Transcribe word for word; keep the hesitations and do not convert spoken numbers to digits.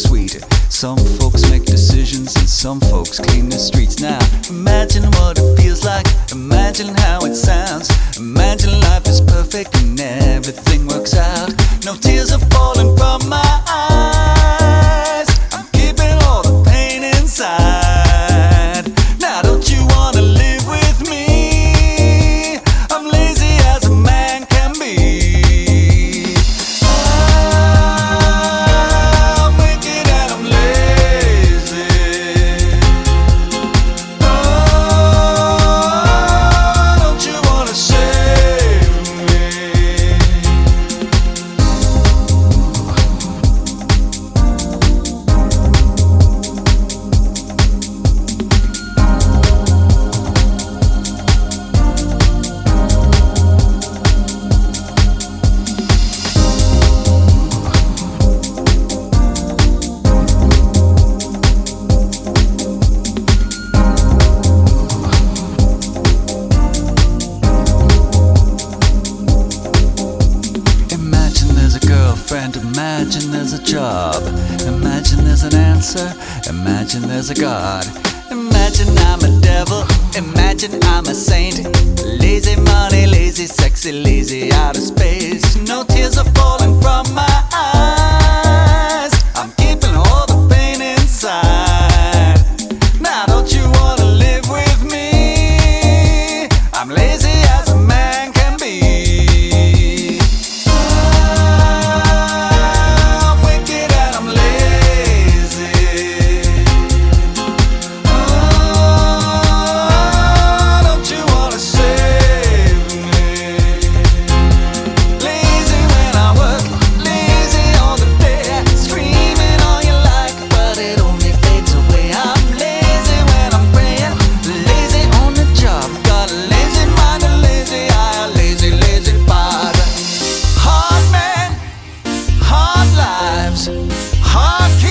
sweet. Some folks make decisions and some folks clean the streets. Now imagine what it feels like, imagine how it sounds. Imagine life is perfect and everything works out. No tears are falling from my eyes. I'm keeping all the pain inside. Now don't you wanna live with me? I'm lazy as a man can be. I'm wicked and I'm lazy. Oh, don't you wanna save me? Imagine there's a job, imagine there's an answer, imagine there's a God. Imagine I'm a devil, imagine I'm a saint. Lazy money, lazy sexy, lazy out of space. No tears are falling from my eyes. I'm keeping all the pain inside. Now don't you wanna live with me? I'm lazy as a man can be. Hard